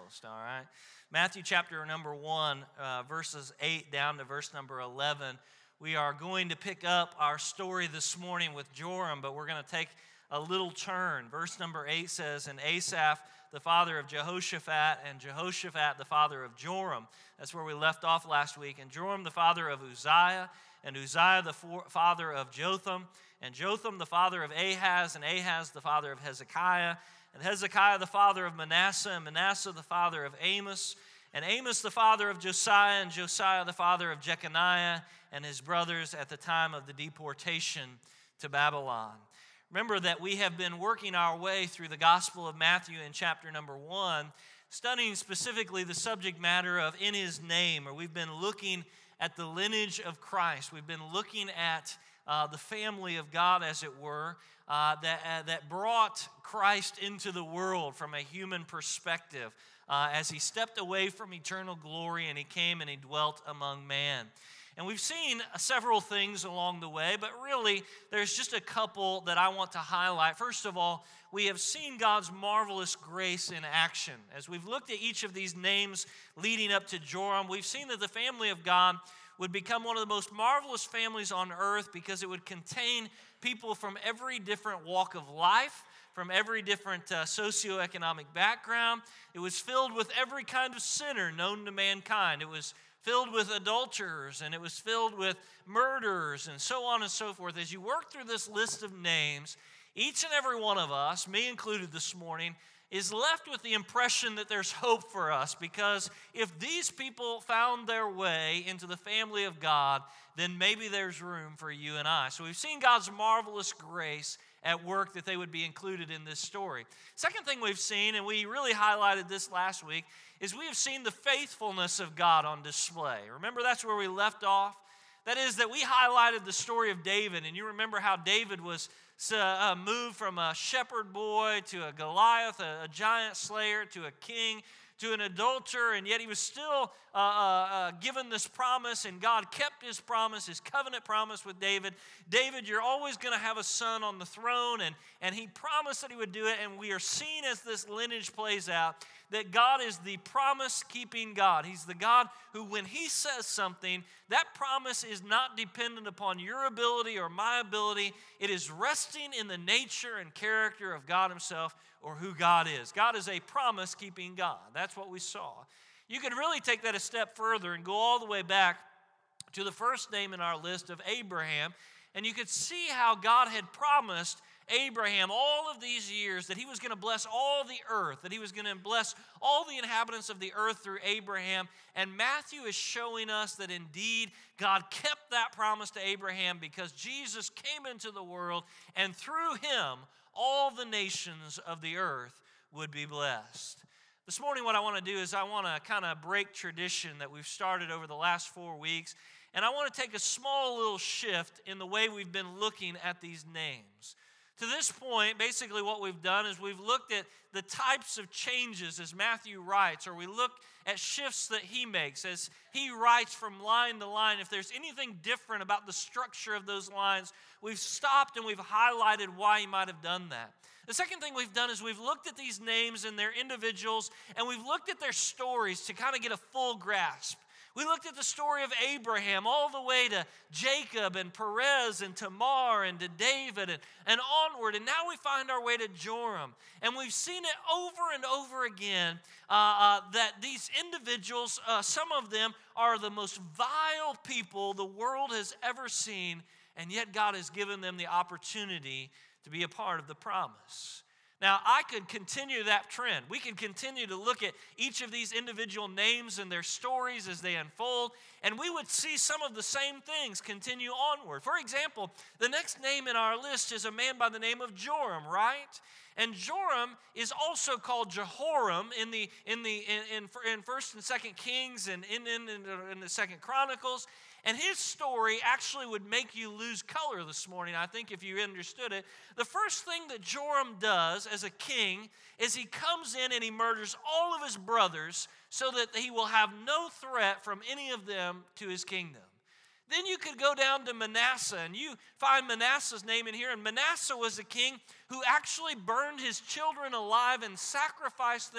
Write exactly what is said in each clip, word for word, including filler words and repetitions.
evangelist, all right? Matthew chapter number one, uh, verses eight down to verse number eleven. We are going to pick up our story this morning with Joram, but we're going to take a little turn. Verse number eight says, "And Asaph, the father of Jehoshaphat, and Jehoshaphat, the father of Joram." That's where we left off last week. "And Joram, the father of Uzziah, and Uzziah, the for- father of Jotham, and Jotham, the father of Ahaz, and Ahaz, the father of Hezekiah, and Hezekiah, the father of Manasseh, and Manasseh, the father of Amos, and Amos, the father of Josiah, and Josiah, the father of Jeconiah, and his brothers at the time of the deportation to Babylon." Remember that we have been working our way through the Gospel of Matthew in chapter number one, studying specifically the subject matter of "in his name," or we've been looking at the lineage of Christ. We've been looking at uh, the family of God, as it were, uh, that, uh, that brought Christ into the world from a human perspective uh, as he stepped away from eternal glory and he came and he dwelt among man. And we've seen several things along the way, but really there's just a couple that I want to highlight. First of all, we have seen God's marvelous grace in action. As we've looked at each of these names leading up to Joram, we've seen that the family of God would become one of the most marvelous families on earth because it would contain people from every different walk of life, from every different uh, socioeconomic background. It was filled with every kind of sinner known to mankind. It was filled with adulterers, and it was filled with murderers, and so on and so forth. As you work through this list of names, each and every one of us, me included this morning, is left with the impression that there's hope for us, because if these people found their way into the family of God, then maybe there's room for you and I. So we've seen God's marvelous grace at work that they would be included in this story. Second thing we've seen, and we really highlighted this last week, is we have seen the faithfulness of God on display. Remember, that's where we left off? That is, that we highlighted the story of David, and you remember how David was uh, moved from a shepherd boy to a Goliath, a, a giant slayer, to a king, to an adulterer, and yet he was still uh, uh, uh, given this promise, and God kept his promise, his covenant promise with David. David, you're always going to have a son on the throne, and, and he promised that he would do it, and we are seeing as this lineage plays out that God is the promise-keeping God. He's the God who, when he says something, that promise is not dependent upon your ability or my ability. It is resting in the nature and character of God himself, or who God is. God is a promise-keeping God. That's what we saw. You could really take that a step further and go all the way back to the first name in our list of Abraham, and you could see how God had promised Abraham all of these years that he was going to bless all the earth, that he was going to bless all the inhabitants of the earth through Abraham. And Matthew is showing us that indeed God kept that promise to Abraham, because Jesus came into the world, and through him all the nations of the earth would be blessed. This morning what I want to do is I want to kind of break tradition that we've started over the last four weeks, and I want to take a small little shift in the way we've been looking at these names. To this point, basically what we've done is we've looked at the types of changes as Matthew writes, or we look at shifts that he makes as he writes from line to line. If there's anything different about the structure of those lines, we've stopped and we've highlighted why he might have done that. The second thing we've done is we've looked at these names and their individuals, and we've looked at their stories to kind of get a full grasp. We looked at the story of Abraham all the way to Jacob and Perez and Tamar and to David and, and onward. And now we find our way to Joram. And we've seen it over and over again uh, uh, that these individuals, uh, some of them are the most vile people the world has ever seen. And yet God has given them the opportunity to be a part of the promise. Now, I could continue that trend. We could continue to look at each of these individual names and their stories as they unfold, and we would see some of the same things continue onward. For example, the next name in our list is a man by the name of Joram, right? And Joram is also called Jehoram in the in the in, in, in First and Second Kings and in, in, in, in the Second Chronicles. And his story actually would make you lose color this morning, I think, if you understood it. The first thing that Joram does as a king is he comes in and he murders all of his brothers so that he will have no threat from any of them to his kingdom. Then you could go down to Manasseh, and you find Manasseh's name in here. And Manasseh was a king who actually burned his children alive and sacrificed them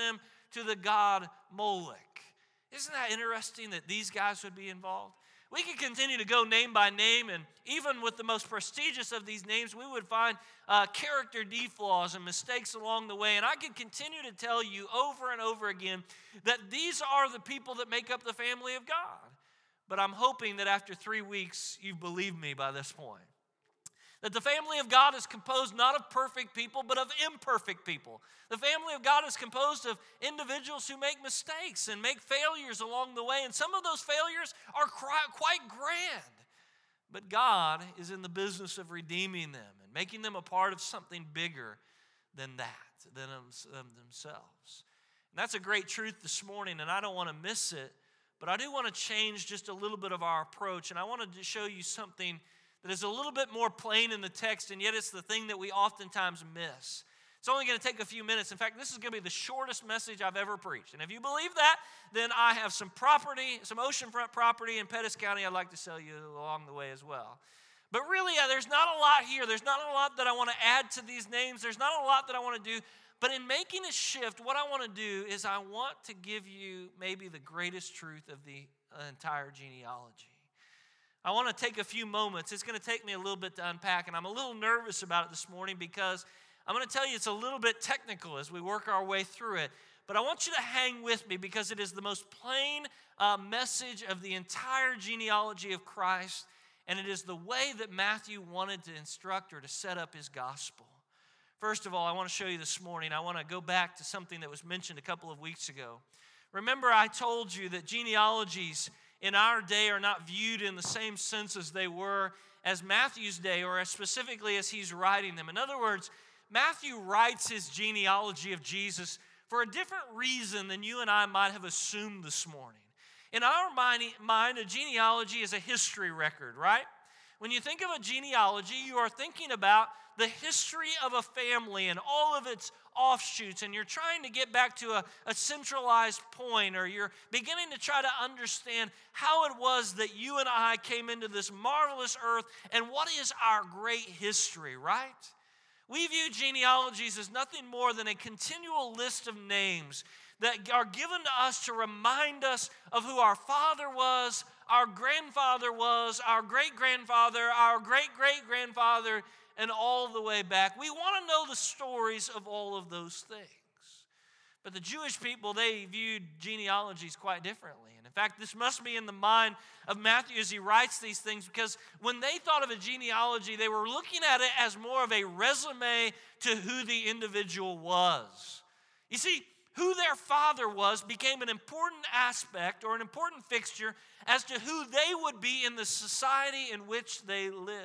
to the god Molech. Isn't that interesting that these guys would be involved? We could continue to go name by name, and even with the most prestigious of these names, we would find uh, character deflaws and mistakes along the way. And I could continue to tell you over and over again that these are the people that make up the family of God. But I'm hoping that after three weeks, you've believed me by this point. That the family of God is composed not of perfect people, but of imperfect people. The family of God is composed of individuals who make mistakes and make failures along the way. And some of those failures are quite grand. But God is in the business of redeeming them and making them a part of something bigger than that, than themselves. And that's a great truth this morning, and I don't want to miss it. But I do want to change just a little bit of our approach. And I wanted to show you something that is a little bit more plain in the text, and yet it's the thing that we oftentimes miss. It's only going to take a few minutes. In fact, this is going to be the shortest message I've ever preached. And if you believe that, then I have some property, some oceanfront property in Pettis County I'd like to sell you along the way as well. But really, yeah, there's not a lot here. There's not a lot that I want to add to these names. There's not a lot that I want to do. But in making a shift, what I want to do is I want to give you maybe the greatest truth of the entire genealogy. I want to take a few moments. It's going to take me a little bit to unpack, and I'm a little nervous about it this morning because I'm going to tell you it's a little bit technical as we work our way through it. But I want you to hang with me because it is the most plain uh, message of the entire genealogy of Christ, and it is the way that Matthew wanted to instruct or to set up his gospel. First of all, I want to show you this morning, I want to go back to something that was mentioned a couple of weeks ago. Remember, I told you that genealogies in our day are not viewed in the same sense as they were as Matthew's day, or as specifically as he's writing them. In other words, Matthew writes his genealogy of Jesus for a different reason than you and I might have assumed this morning. In our mind, a genealogy is a history record, right? When you think of a genealogy, you are thinking about the history of a family and all of its offshoots, and you're trying to get back to a, a centralized point, or you're beginning to try to understand how it was that you and I came into this marvelous earth and what is our great history, right? We view genealogies as nothing more than a continual list of names that are given to us to remind us of who our father was, our grandfather was, our great-grandfather, our great-great-grandfather, and all the way back. We want to know the stories of all of those things. But the Jewish people, they viewed genealogies quite differently. And in fact, this must be in the mind of Matthew as he writes these things, because when they thought of a genealogy, they were looking at it as more of a resume to who the individual was. You see, who their father was became an important aspect or an important fixture as to who they would be in the society in which they lived.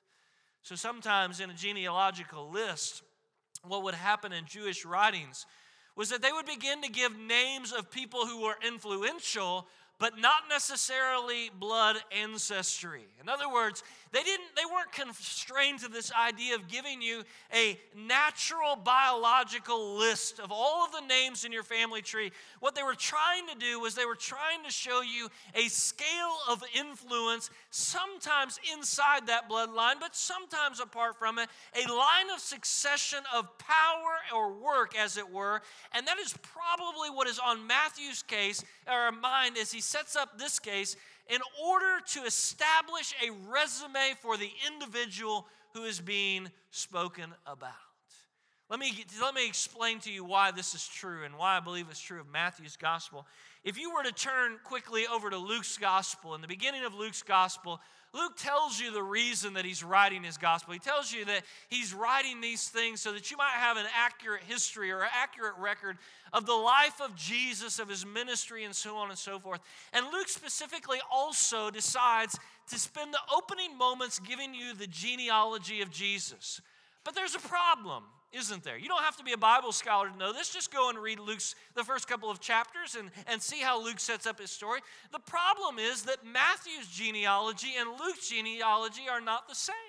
So sometimes in a genealogical list, what would happen in Jewish writings was that they would begin to give names of people who were influential, but not necessarily blood ancestry. In other words, they didn't they weren't constrained to this idea of giving you a natural biological list of all of the names in your family tree. What they were trying to do was they were trying to show you a scale of influence, sometimes inside that bloodline, but sometimes apart from it, a line of succession of power or work, as it were. And that is probably what is on Matthew's case, or mind, as he sets up this case, in order to establish a resume for the individual who is being spoken about. Let me, let me explain to you why this is true and why I believe it's true of Matthew's gospel. If you were to turn quickly over to Luke's gospel, in the beginning of Luke's gospel, Luke tells you the reason that he's writing his gospel. He tells you that he's writing these things so that you might have an accurate history or an accurate record of the life of Jesus, of his ministry, and so on and so forth. And Luke specifically also decides to spend the opening moments giving you the genealogy of Jesus. But there's a problem, isn't there? You don't have to be a Bible scholar to know this. Just go and read Luke's the first couple of chapters and, and see how Luke sets up his story. The problem is that Matthew's genealogy and Luke's genealogy are not the same.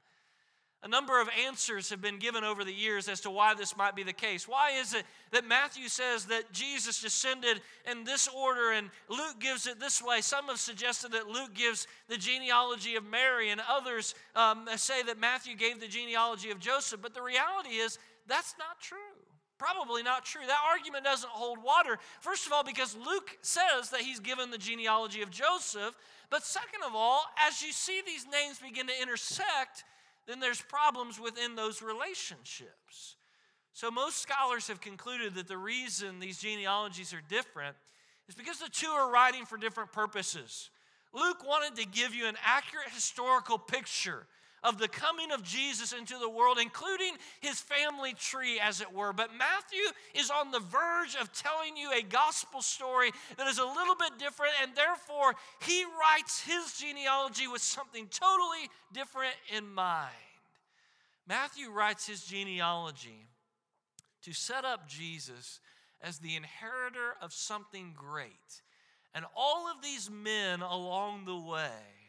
A number of answers have been given over the years as to why this might be the case. Why is it that Matthew says that Jesus descended in this order and Luke gives it this way? Some have suggested that Luke gives the genealogy of Mary, and others um, say that Matthew gave the genealogy of Joseph. But the reality is that's not true. Probably not true. That argument doesn't hold water. First of all, because Luke says that he's given the genealogy of Joseph. But second of all, as you see these names begin to intersect, then there's problems within those relationships. So most scholars have concluded that the reason these genealogies are different is because the two are writing for different purposes. Luke wanted to give you an accurate historical picture of the coming of Jesus into the world, including his family tree, as it were. But Matthew is on the verge of telling you a gospel story that is a little bit different, and therefore he writes his genealogy with something totally different in mind. Matthew writes his genealogy to set up Jesus as the inheritor of something great. And all of these men along the way,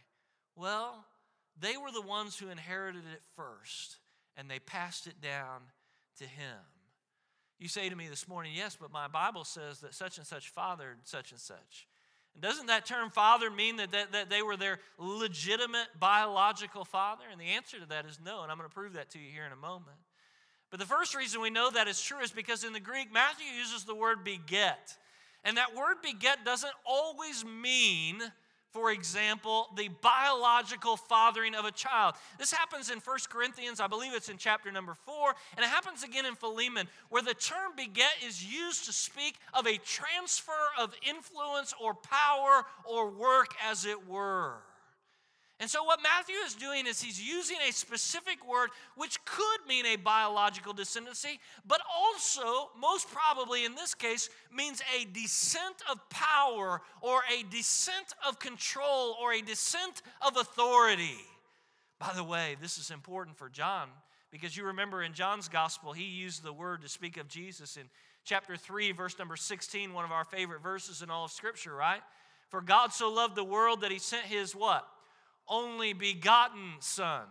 well, they were the ones who inherited it first, and they passed it down to him. You say to me this morning, yes, but my Bible says that such and such fathered such and such. And doesn't that term father mean that, that, that they were their legitimate biological father? And the answer to that is no, and I'm going to prove that to you here in a moment. But the first reason we know that is true is because in the Greek, Matthew uses the word beget. And that word beget doesn't always mean, for example, the biological fathering of a child. This happens in First Corinthians, I believe it's in chapter number four, and it happens again in Philemon, where the term beget is used to speak of a transfer of influence or power or work, as it were. And so what Matthew is doing is he's using a specific word which could mean a biological descendancy, but also, most probably in this case, means a descent of power or a descent of control or a descent of authority. By the way, this is important for John because you remember in John's gospel, he used the word to speak of Jesus in chapter three, verse number sixteen, one of our favorite verses in all of Scripture, right? For God so loved the world that he sent his what? Only begotten Son.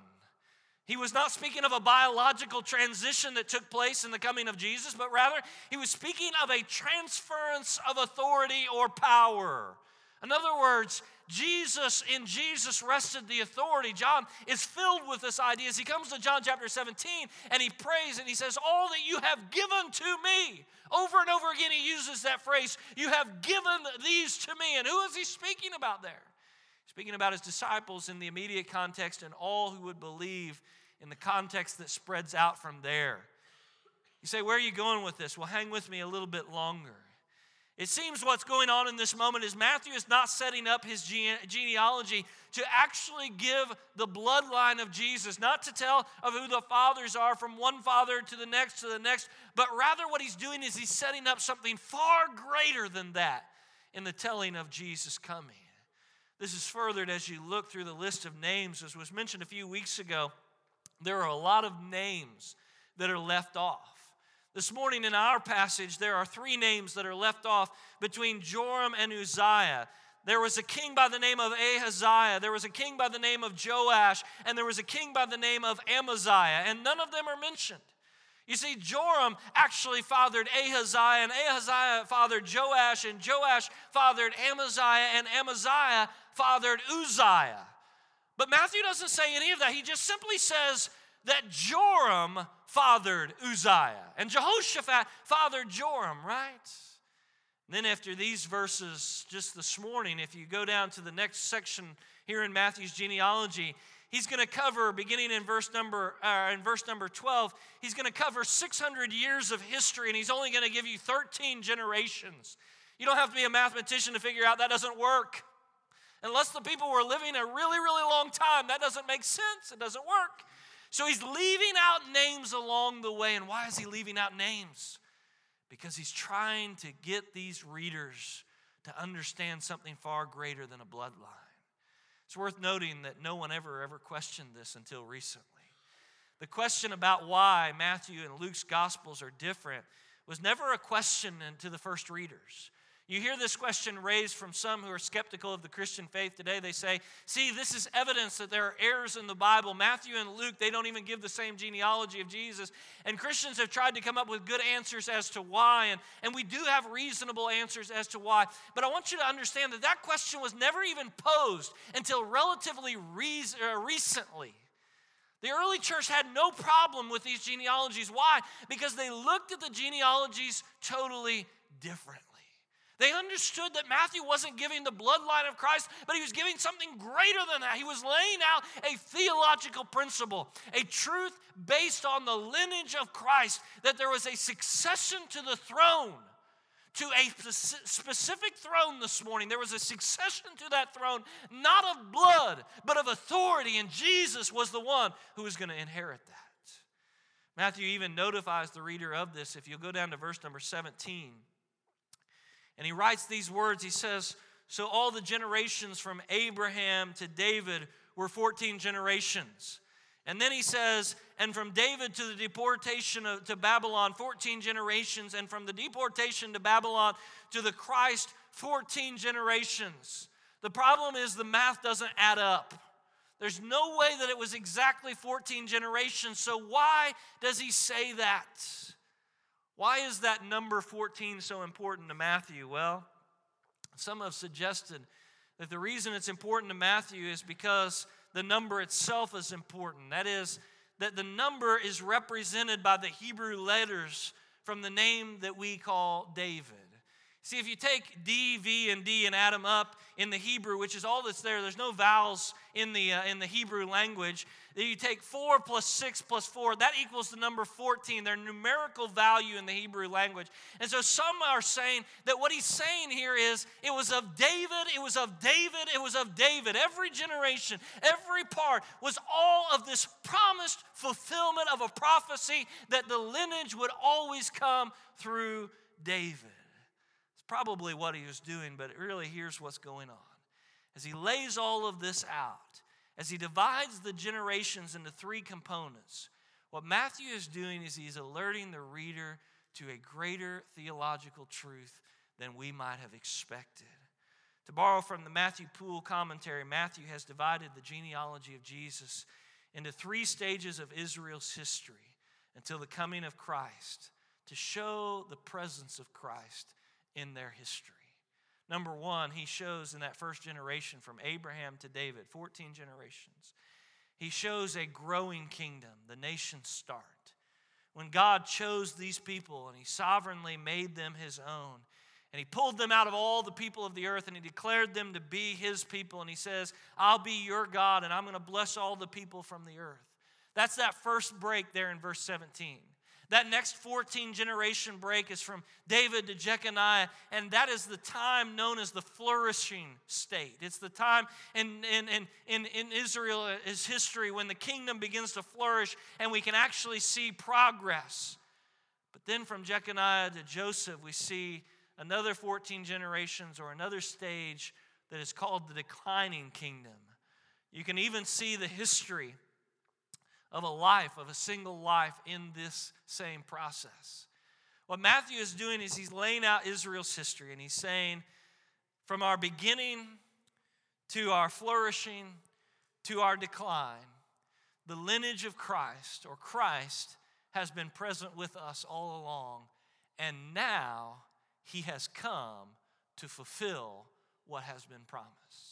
He was not speaking of a biological transition that took place in the coming of Jesus, but rather he was speaking of a transference of authority or power. In other words, Jesus, in Jesus rested the authority. John is filled with this idea as he comes to John chapter seventeen and he prays and he says, all that you have given to me. Over and over again he uses that phrase, you have given these to me. And who is he speaking about there? Speaking about his disciples in the immediate context and all who would believe in the context that spreads out from there. You say, where are you going with this? Well, hang with me a little bit longer. It seems what's going on in this moment is Matthew is not setting up his gene- genealogy to actually give the bloodline of Jesus, not to tell of who the fathers are from one father to the next to the next, but rather what he's doing is he's setting up something far greater than that in the telling of Jesus coming. This is furthered as you look through the list of names. As was mentioned a few weeks ago, there are a lot of names that are left off. This morning in our passage, there are three names that are left off between Joram and Uzziah. There was a king by the name of Ahaziah, there was a king by the name of Joash, and there was a king by the name of Amaziah, and none of them are mentioned. You see, Joram actually fathered Ahaziah, and Ahaziah fathered Joash, and Joash fathered Amaziah, and Amaziah fathered Uzziah. But Matthew doesn't say any of that. He just simply says that Joram fathered Uzziah, and Jehoshaphat fathered Joram, right? And then after these verses, just this morning, if you go down to the next section here in Matthew's genealogy, he's going to cover, beginning in verse number uh, in verse number twelve, he's going to cover six hundred years of history, and he's only going to give you thirteen generations. You don't have to be a mathematician to figure out that doesn't work. Unless the people were living a really, really long time, that doesn't make sense. It doesn't work. So he's leaving out names along the way. And why is he leaving out names? Because he's trying to get these readers to understand something far greater than a bloodline. It's worth noting that no one ever, ever questioned this until recently. The question about why Matthew and Luke's Gospels are different was never a question to the first readers. You hear this question raised from some who are skeptical of the Christian faith today. They say, see, this is evidence that there are errors in the Bible. Matthew and Luke, they don't even give the same genealogy of Jesus. And Christians have tried to come up with good answers as to why. And, and we do have reasonable answers as to why. But I want you to understand that that question was never even posed until relatively re- uh, recently. The early church had no problem with these genealogies. Why? Because they looked at the genealogies totally differently. They understood that Matthew wasn't giving the bloodline of Christ, but he was giving something greater than that. He was laying out a theological principle, a truth based on the lineage of Christ, that there was a succession to the throne, to a specific throne this morning. There was a succession to that throne, not of blood, but of authority, and Jesus was the one who was going to inherit that. Matthew even notifies the reader of this. If you'll go down to verse number seventeen, and he writes these words. He says, so all the generations from Abraham to David were fourteen generations. And then he says, and from David to the deportation of, to Babylon, fourteen generations. And from the deportation to Babylon to the Christ, fourteen generations. The problem is the math doesn't add up. There's no way that it was exactly fourteen generations. So why does he say that? Why is that number fourteen so important to Matthew? Well, some have suggested that the reason it's important to Matthew is because the number itself is important. That is, that the number is represented by the Hebrew letters from the name that we call David. See, if you take D, V, and D and add them up in the Hebrew, which is all that's there, there's no vowels in the, uh, in the Hebrew language. Then you take four plus six plus four, that equals the number fourteen. Their numerical value in the Hebrew language. And so some are saying that what he's saying here is, it was of David, it was of David, it was of David. Every generation, every part was all of this promised fulfillment of a prophecy that the lineage would always come through David. Probably what he was doing, but really here's what's going on. As he lays all of this out, as he divides the generations into three components, what Matthew is doing is he's alerting the reader to a greater theological truth than we might have expected. To borrow from the Matthew Poole commentary, Matthew has divided the genealogy of Jesus into three stages of Israel's history until the coming of Christ, to show the presence of Christ in their history. Number one, he shows in that first generation from Abraham to David, fourteen generations, he shows a growing kingdom, the nation's start. When God chose these people and he sovereignly made them his own, and he pulled them out of all the people of the earth and he declared them to be his people, and he says, I'll be your God and I'm going to bless all the people from the earth. That's that first break there in verse seventeen. That next fourteen generation break is from David to Jeconiah, and that is the time known as the flourishing state. It's the time in, in, in, in, in Israel's history when the kingdom begins to flourish and we can actually see progress. But then from Jeconiah to Joseph, we see another fourteen generations or another stage that is called the declining kingdom. You can even see the history of a life, of a single life in this same process. What Matthew is doing is he's laying out Israel's history, and he's saying, from our beginning to our flourishing to our decline, the lineage of Christ, or Christ, has been present with us all along, and now he has come to fulfill what has been promised.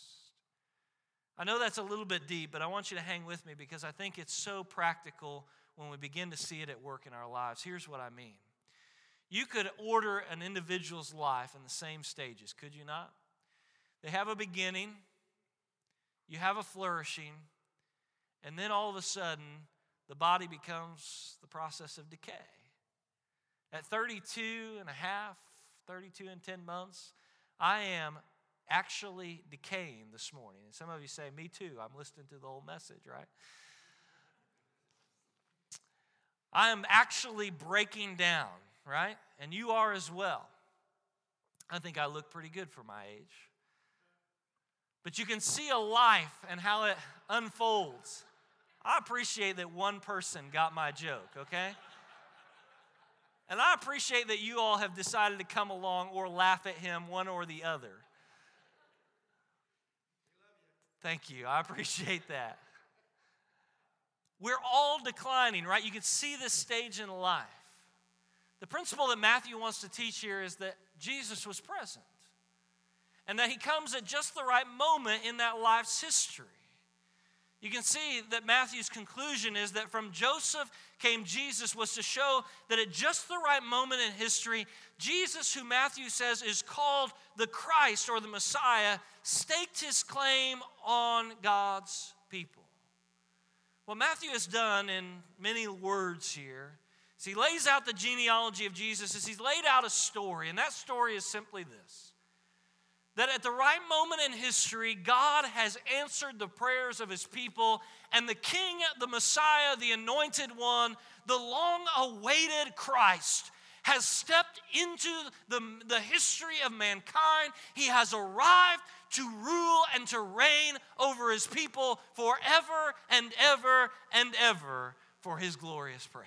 I know that's a little bit deep, but I want you to hang with me because I think it's so practical when we begin to see it at work in our lives. Here's what I mean. You could order an individual's life in the same stages, could you not? They have a beginning, you have a flourishing, and then all of a sudden, the body becomes the process of decay. At thirty-two and a half, thirty-two and ten months, I am actually decaying this morning. And some of you say, me too. I'm listening to the whole message, right? I am actually breaking down, right? And you are as well. I think I look pretty good for my age. But you can see a life and how it unfolds. I appreciate that one person got my joke, okay? And I appreciate that you all have decided to come along or laugh at him, one or the other. Thank you. I appreciate that. We're all declining, right? You can see this stage in life. The principle that Matthew wants to teach here is that Jesus was present and that he comes at just the right moment in that life's history. You can see that Matthew's conclusion is that from Joseph came Jesus was to show that at just the right moment in history, Jesus, who Matthew says is called the Christ or the Messiah, staked his claim on God's people. What Matthew has done in many words here is he lays out the genealogy of Jesus as he's laid out a story, and that story is simply this. That at the right moment in history, God has answered the prayers of his people, and the King, the Messiah, the Anointed One, the long-awaited Christ, has stepped into the, the history of mankind. He has arrived to rule and to reign over his people forever and ever and ever for his glorious praise.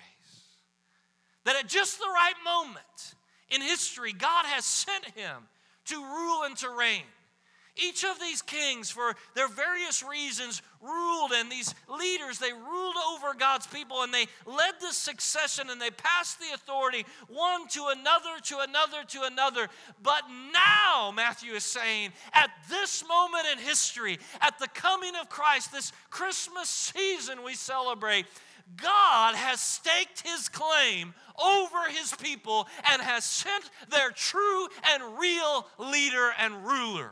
That at just the right moment in history, God has sent him to rule and to reign. Each of these kings, for their various reasons, ruled, and these leaders, they ruled over God's people, and they led this succession, and they passed the authority one to another, to another, to another. But now, Matthew is saying, at this moment in history, at the coming of Christ, this Christmas season we celebrate, God has staked his claim over his people and has sent their true and real leader and ruler.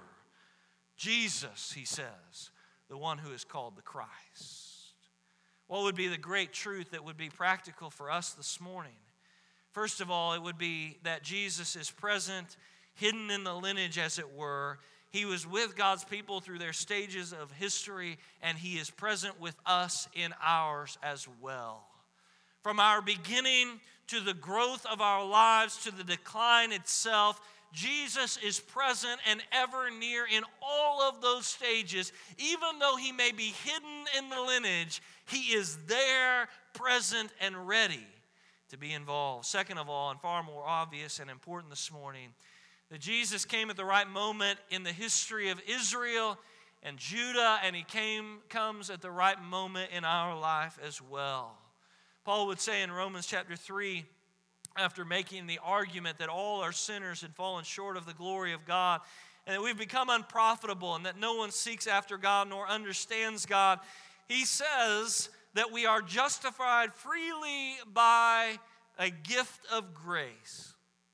Jesus, he says, the one who is called the Christ. What would be the great truth that would be practical for us this morning? First of all, it would be that Jesus is present, hidden in the lineage, as it were. He was with God's people through their stages of history, and he is present with us in ours as well. From our beginning to the growth of our lives to the decline itself, Jesus is present and ever near in all of those stages. Even though he may be hidden in the lineage, he is there, present, and ready to be involved. Second of all, and far more obvious and important this morning, that Jesus came at the right moment in the history of Israel and Judah, and he came comes at the right moment in our life as well. Paul would say in Romans chapter three, after making the argument that all are sinners and fallen short of the glory of God, and that we've become unprofitable, and that no one seeks after God nor understands God, he says that we are justified freely by a gift of grace.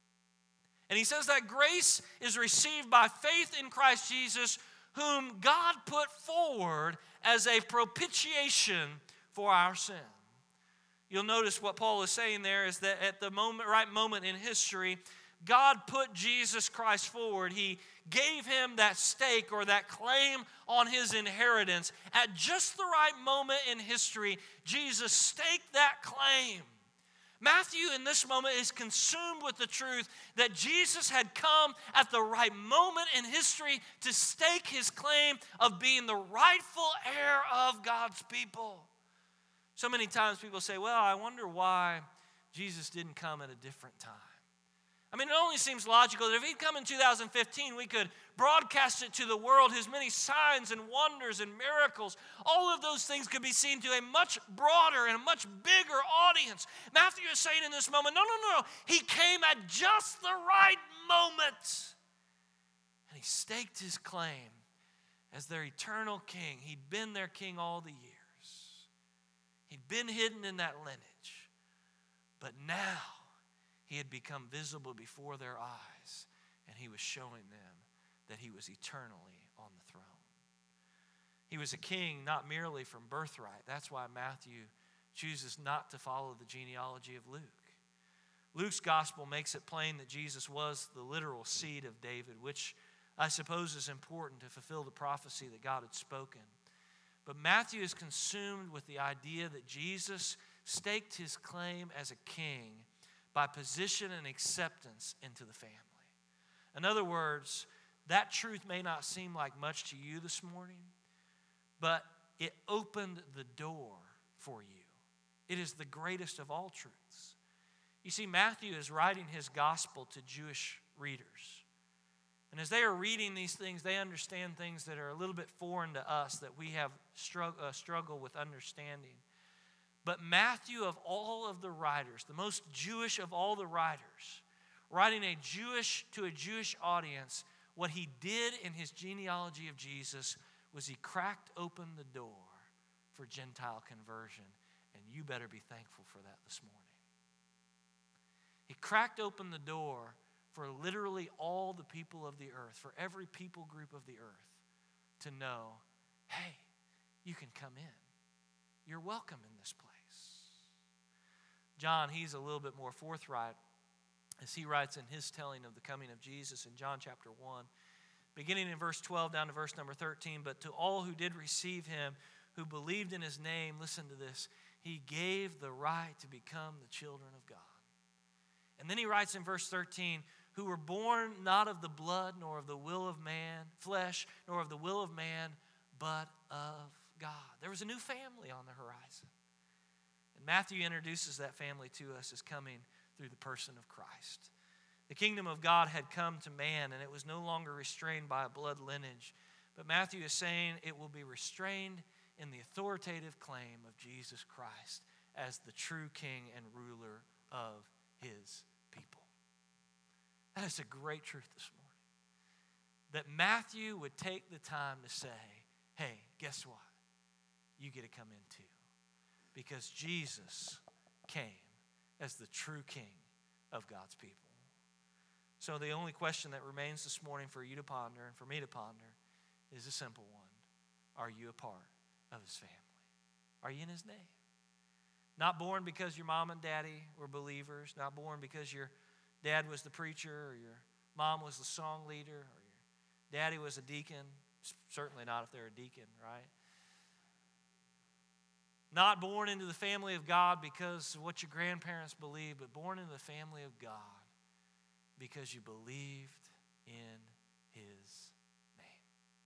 And he says that grace is received by faith in Christ Jesus, whom God put forward as a propitiation for our sin. You'll notice what Paul is saying there is that at the moment, right moment in history, God put Jesus Christ forward. He gave him that stake or that claim on his inheritance. At just the right moment in history, Jesus staked that claim. Matthew in this moment is consumed with the truth that Jesus had come at the right moment in history to stake his claim of being the rightful heir of God's people. So many times people say, well, I wonder why Jesus didn't come at a different time. I mean, it only seems logical that if he'd come in two thousand fifteen, we could broadcast it to the world, his many signs and wonders and miracles. All of those things could be seen to a much broader and a much bigger audience. Matthew is saying in this moment, no, no, no, he came at just the right moment. And he staked his claim as their eternal king. He'd been their king all the years. He'd been hidden in that lineage. But now, he had become visible before their eyes, and he was showing them that he was eternally on the throne. He was a king not merely from birthright. That's why Matthew chooses not to follow the genealogy of Luke. Luke's gospel makes it plain that Jesus was the literal seed of David, which I suppose is important to fulfill the prophecy that God had spoken. But Matthew is consumed with the idea that Jesus staked his claim as a king by position and acceptance into the family. In other words, that truth may not seem like much to you this morning, but it opened the door for you. It is the greatest of all truths. You see, Matthew is writing his gospel to Jewish readers. And as they are reading these things, they understand things that are a little bit foreign to us that we have strugg- uh, struggle with understanding. But Matthew, of all of the writers, the most Jewish of all the writers, writing a Jewish to a Jewish audience, what he did in his genealogy of Jesus was he cracked open the door for Gentile conversion, and you better be thankful for that this morning. He cracked open the door for literally all the people of the earth, for every people group of the earth to know, hey, you can come in. You're welcome in this place. John, he's a little bit more forthright as he writes in his telling of the coming of Jesus in John chapter one, beginning in verse twelve down to verse number thirteen. But to all who did receive him, who believed in his name, listen to this, he gave the right to become the children of God. And then he writes in verse thirteen, who were born not of the blood, nor of the will of man, flesh, nor of the will of man, but of God. There was a new family on the horizon. And Matthew introduces that family to us as coming through the person of Christ. The kingdom of God had come to man, and it was no longer restrained by a blood lineage. But Matthew is saying it will be restrained in the authoritative claim of Jesus Christ as the true king and ruler of his people. That is a great truth this morning. That Matthew would take the time to say, hey, guess what? You get to come in too. Because Jesus came as the true king of God's people. So the only question that remains this morning for you to ponder and for me to ponder is a simple one. Are you a part of his family? Are you in his name? Not born because your mom and daddy were believers. Not born because your dad was the preacher or your mom was the song leader or your daddy was a deacon. Certainly not if they're a deacon, right? Not born into the family of God because of what your grandparents believed, but born into the family of God because you believed in his name.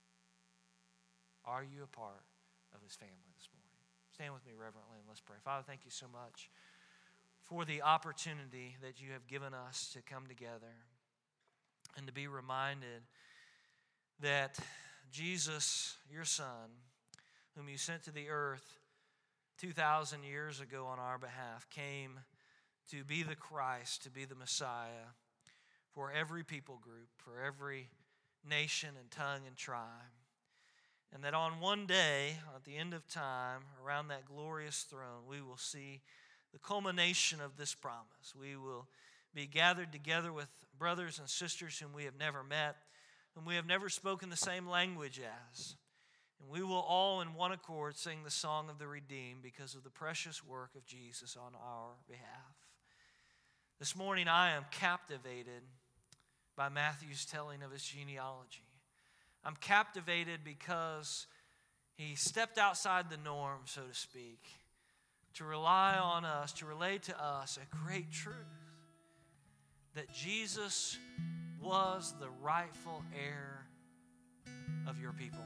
Are you a part of his family this morning? Stand with me reverently and let's pray. Father, thank you so much for the opportunity that you have given us to come together and to be reminded that Jesus, your Son, whom you sent to the earth two thousand years ago on our behalf, came to be the Christ, to be the Messiah for every people group, for every nation and tongue and tribe. And that on one day, at the end of time, around that glorious throne, we will see the culmination of this promise. We will be gathered together with brothers and sisters whom we have never met, whom we have never spoken the same language as. And we will all in one accord sing the song of the redeemed because of the precious work of Jesus on our behalf. This morning I am captivated by Matthew's telling of his genealogy. I'm captivated because he stepped outside the norm, so to speak, to rely on us, to relay to us a great truth, that Jesus was the rightful heir of your people.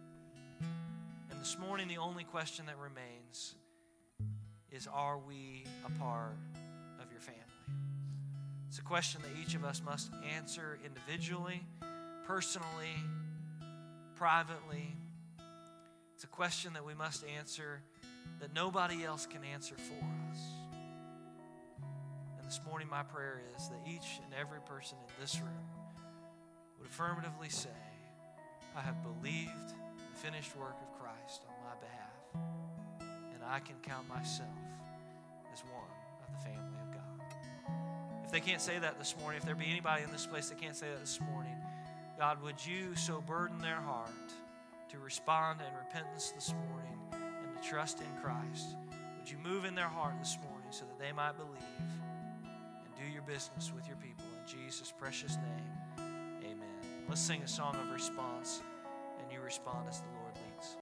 And this morning, the only question that remains is, are we a part of your family? It's a question that each of us must answer individually, personally, privately. It's a question that we must answer that nobody else can answer for us. And this morning, my prayer is that each and every person in this room would affirmatively say, I have believed the finished work of Christ on my behalf, and I can count myself as one of the family of God. If they can't say that this morning, if there be anybody in this place that can't say that this morning, God, would you so burden their heart to respond in repentance this morning and to trust in Christ? Would you move in their heart this morning so that they might believe and do your business with your people? In Jesus' precious name, amen. Let's sing a song of response, and you respond as the Lord leads.